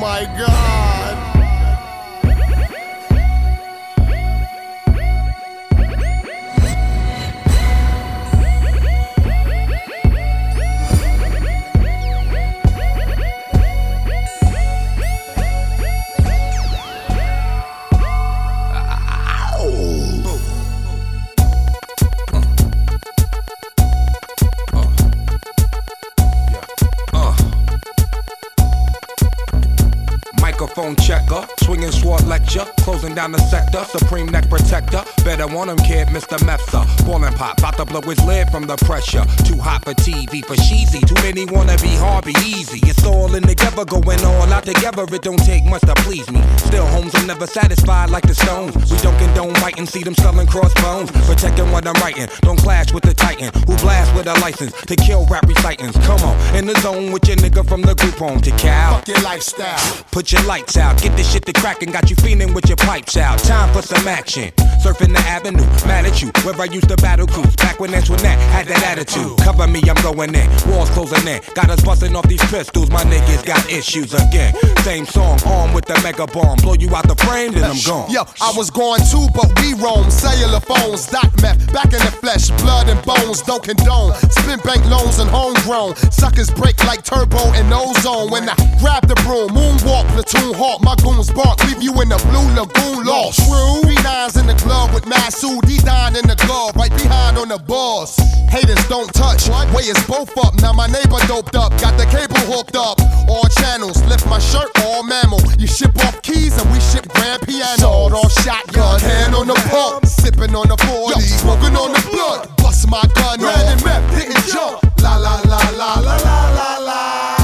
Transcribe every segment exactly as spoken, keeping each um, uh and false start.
my God. Microphone checker, swinging sword lecture, closing down the sector, supreme neck protector. Better want him, kid, Mister Mepsa. Ballin' pop, bout to blow his lid from the pressure. Too hot for T V, for cheesy. Too many wanna be hard, be easy. It's all in together, going all out together. It don't take much to please me. Still, homes are never satisfied like the Stones. We don't condone biting, see them selling crossbones. Protecting what I'm writing, don't clash with the titan who blast with a license to kill rap recitants. Come on, in the zone with your nigga from the group home to Cal. Fuck your lifestyle. Put your lights out, get this shit to crackin', got you feeling with your pipes out. Time for some action. Surfing the avenue, mad at you, where I used to battle cruise. Back when Antoinette had that attitude. Cover me, I'm going in, walls closing in. Got us busting off these pistols, my niggas got issues again. Same song, armed with the mega bomb. Blow you out the frame, then I'm gone. Yo, I was going too, but we roam. Cellular phones, dot meth, back in the flesh, blood and bones, don't condone. Spin bank loans and homegrown. Suckers break like turbo and ozone. When I grab the broom, moonwalk, platoon hawk, my goons bark, leave you in the blue lagoon lost. True. Three nines in the club with Masood, D-Dine in the glove, right behind on the boss. Haters don't touch, way is both up. Now my neighbor doped up, got the cable hooked up. All channels, lift my shirt, all mammal. You ship off keys and we ship grand piano. Sawed off shotgun, hand on the pump, sipping on the forty, smoking on the blood. Bust my gun, red and meth, didn't jump. La la la la la la la la.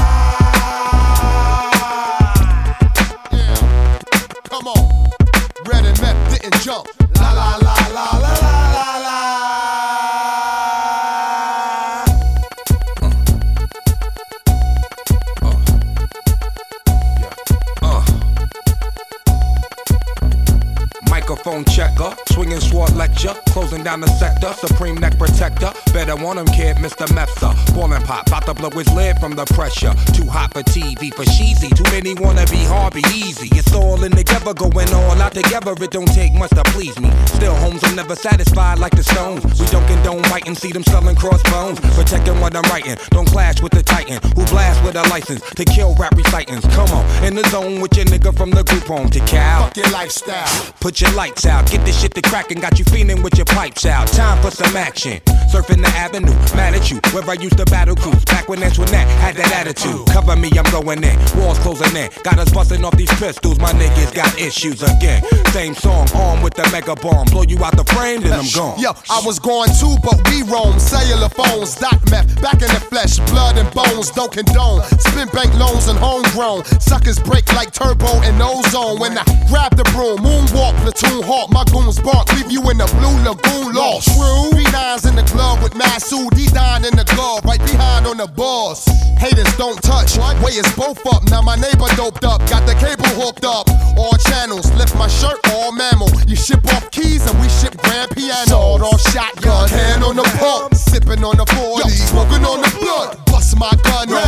Come on, red and meth didn't jump. La la la la la la la la. Microphone checker, swinging sword lecture, closing down the sector, supreme neck protector. Better want him, kid, Mister Mepsa. Ballin' pop, bout to blow his lid from the pressure. Too hot for T V, for cheesy. Too many wanna be hard, be easy. It's all in together, going all out together. It don't take much to please me. Still, homes are never satisfied like the Stones. We don't condone biting, see them selling crossbones. Protecting what I'm writing, don't clash with the titan who blast with a license to kill rap recitants. Come on, in the zone with your nigga from the group home to Cal. Fuck your lifestyle. Put your lights out, get this shit to crackin', got you feeling with your pipes out. Time for some action. Surfing the avenue, mad at you, where I used to battle cruise. Back when Antoinette had that attitude. Cover me, I'm going in, walls closing in. Got us busting off these pistols, my niggas got issues again. Same song, armed with the mega bomb. Blow you out the frame, then I'm gone. Yo, I was going too, but we roam. Cellular phones, dot meth, back in the flesh, blood and bones, don't condone. Spin bank loans and homegrown. Suckers break like turbo and ozone. When I grab the broom, moonwalk, platoon hawk, my goons bark, leave you in the blue lagoon lost. True. Three nines in the club with Masood, D-Dine in the glove, right behind on the boss. Haters don't touch, way is both up. Now my neighbor doped up, got the cable hooked up. All channels, lift my shirt, all mammal. You ship off keys and we ship grand piano. Sawed off shotgun, hand on the pump, sipping on the forty, smoking on the blood. Bust my gun.